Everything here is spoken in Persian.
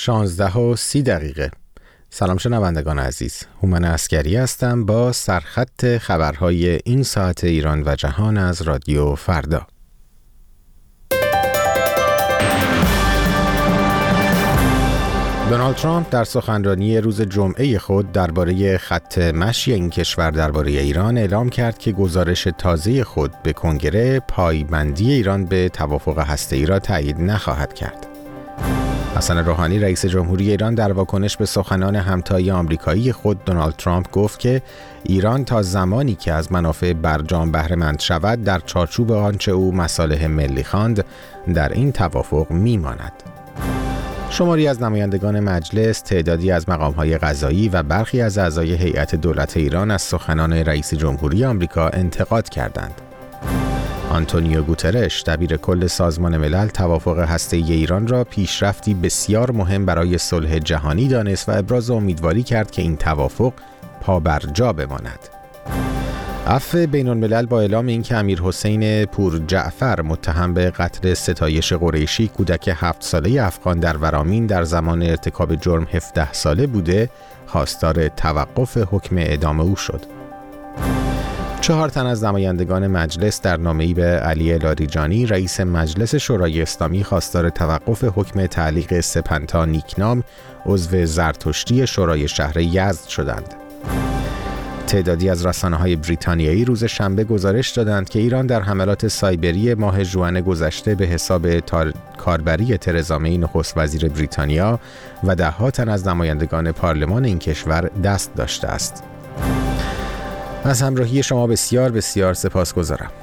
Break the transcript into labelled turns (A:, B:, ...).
A: 16:30. سلام شنوندگان عزیز، هومن عسکری هستم با سرخط خبرهای این ساعت ایران و جهان از رادیو فردا. دونالد ترامپ در سخنرانی روز جمعه خود درباره خط مشی این کشور درباره ایران اعلام کرد که گزارش تازه خود به کنگره پایبندی ایران به توافق هسته‌ای را تایید نخواهد کرد. حسن روحانی رئیس جمهوری ایران در واکنش به سخنان همتای آمریکایی خود دونالد ترامپ گفت که ایران تا زمانی که از منافع برجام بهره مند شود در چارچوب آنچه او مصالح ملی خواند در این توافق میماند. شماری از نمایندگان مجلس، تعدادی از مقام‌های قضایی و برخی از اعضای هیئت دولت ایران از سخنان رئیس جمهوری آمریکا انتقاد کردند. آنتونیو گوترش دبیر کل سازمان ملل توافق هسته‌ای ایران را پیشرفتی بسیار مهم برای صلح جهانی دانست و ابراز امیدواری کرد که این توافق پابرجا بماند. عفو بین‌الملل با اعلام اینکه امیرحسین پورجعفر متهم به قتل ستایش قریشی کودک 7 ساله افغان در ورامین در زمان ارتکاب جرم 17 ساله بوده، خواستار توقف حکم اعدام او شد. 4 تن از نمایندگان مجلس در نامه‌ای به علی لاریجانی رئیس مجلس شورای اسلامی خواستار توقف حکم تعلیق سپنتا نیکنام عضو زرتشتی شورای شهر یزد شدند. تعدادی از رسانه‌های بریتانیایی روز شنبه گزارش دادند که ایران در حملات سایبری ماه ژوئن گذشته به حساب کاربری ترزا می نخست وزیر بریتانیا و ده‌ها تن از نمایندگان پارلمان این کشور دست داشته است. از همراهی شما بسیار بسیار سپاسگزارم.